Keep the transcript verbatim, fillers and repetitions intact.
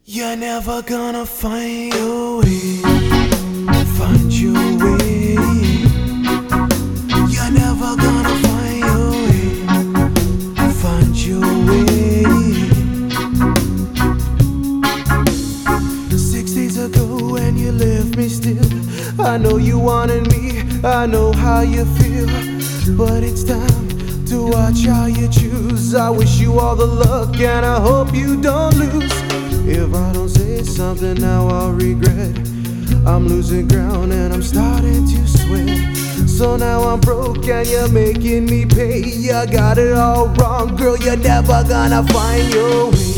You're never gonna find your way, find your way. You're never gonna find your way, find your way. Six days ago when you left me still, I know you wanted me, I know how you feel, but it's time to watch how you choose. I wish you all the luck and I hope you don't lose. If I don't say something now I'll regret. I'm losing ground and I'm starting to sweat. So now I'm broke and you're making me pay. You got it all wrong, girl, you're never gonna find your way.